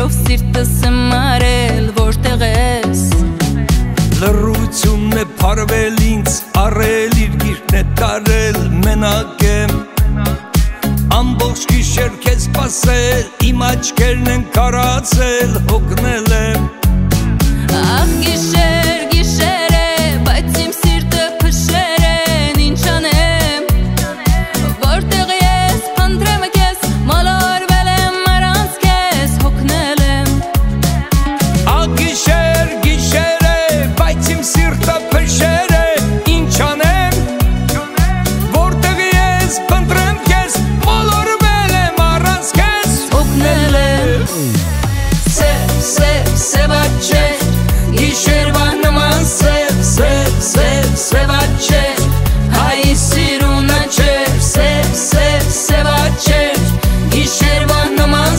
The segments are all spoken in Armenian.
Սիրով սիրտս եմ արել որտեղ ես Լռությունն է փարվել ինձ առել իր գիրկն է տարել մենակ եմ Ամբողջ գիշեր քեզ սպասել իմ աչքերն են քարացել հոգնել եմ Ախ գիշեր գիշեր է բայց իմ սիրտը փշեր են ինչ անեմ Որտեղ ես փնտրեմ քեզ մոլորվել եմ առանց քեզ հոգնել եմ Ախ գիշեր գիշեր է բայց իմ սիրտը փշեր է ինչ անեմ Որտեղ ես փնտրեմ քեզ մոլորվել եմ առանց քեզ հոգնել եմ Սևաչե Գիշերվա նման սևաչե Հայի սիրունը չեր սևաչե Գիշերվա նման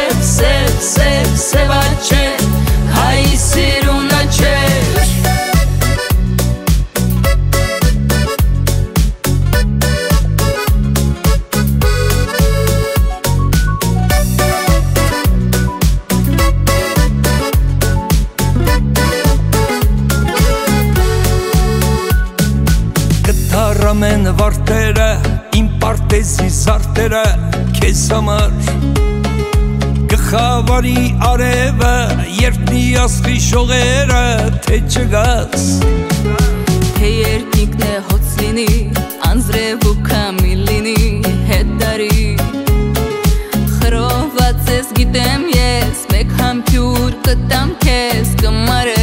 սևաչե Հայի սիրունը չեր Ամեն վարտերը, իմ պարտեզի զարտերը, քեզ համար Գխավարի արևը, երբնի ասխի շողերը, թե չգաս Թե երկինքն է հոց լինի, անձրև ու կամիլ լինի, հետ դարի Խրոված ես գիտեմ ես, մեկ համբյուր կտամ քեզ կմարը